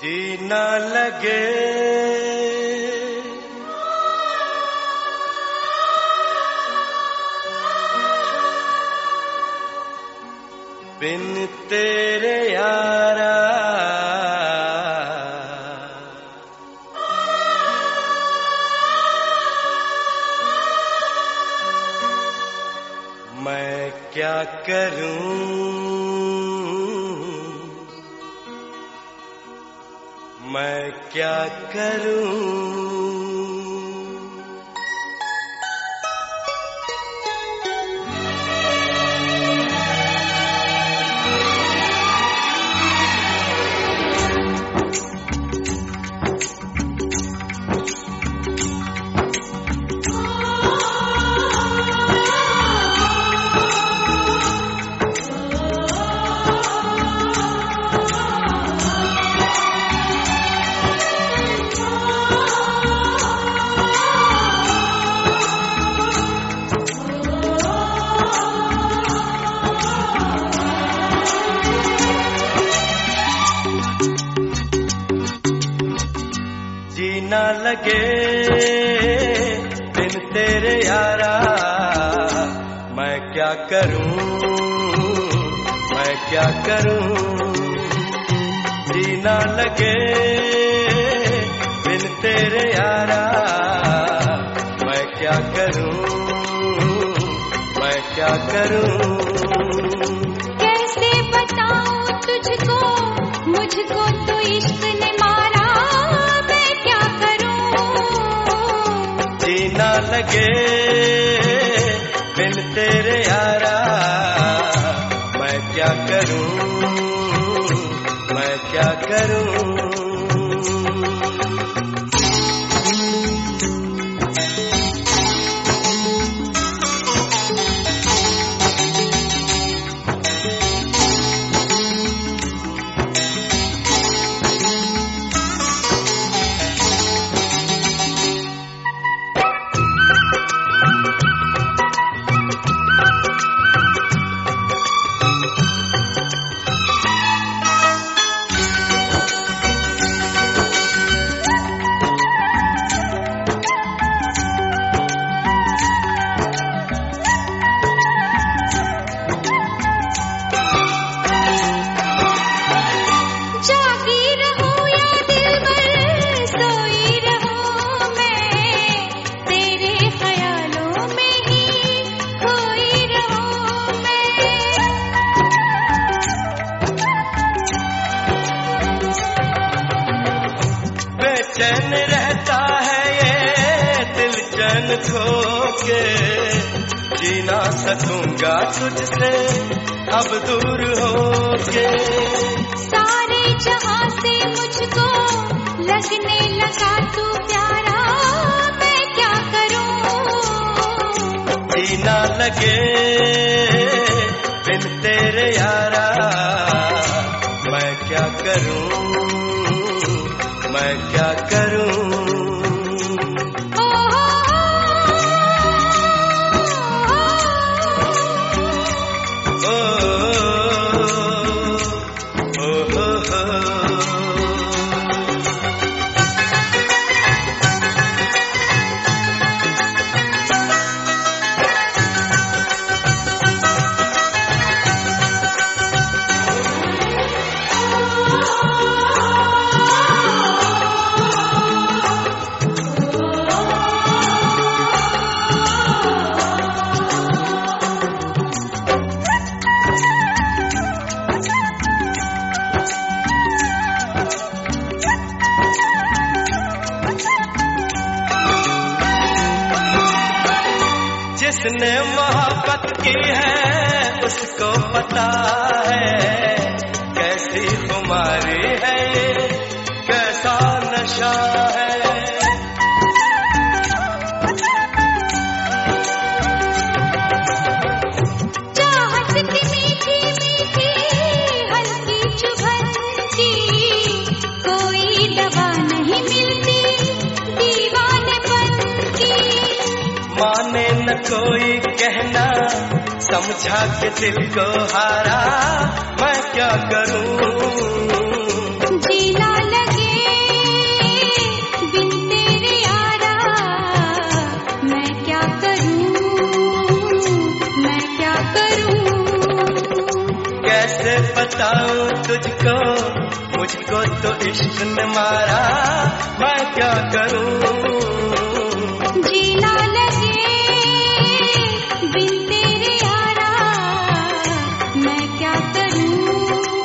जीना लगे बिन तेरे यारा, मैं क्या करूं, मैं क्या करूं। जीना लगे बिन तेरे यारा, मैं क्या करूं, मैं क्या करूं। जीना लगे बिन तेरे यारा, मैं क्या करूं, मैं क्या करूं। कैसे बताऊं तुझको, मुझको तो इश्क ने मारा, जीना लगे बिन तेरे यारा, मैं क्या करूं, मैं क्या करूं। चैन रहता है ये दिल चैन खो के, जी ना सकूंगा तुझसे अब दूर होके। सारे जहां से मुझको लगने लगा तू प्यारा, मैं क्या करूं। जीना लगे बिन तेरे यारा, मैं क्या करूं, मैं क्या करूं। जिसने मोहब्बत की है उसको पता है, कैसी खुमारी है ये, कैसा नशा है। चाहत की मीठी मीठी हल्की चुभन की, कोई दवा नहीं मिलती दीवानेपन की। माने न कोई कहना, समझा के दिल को हारा, मैं क्या करूं। जीना लगे कैसे बताऊं तुझको, मुझको तो इश्क ने मारा, मैं क्या करूं। जीना लगे बिन तेरे यारा, मैं क्या करूं।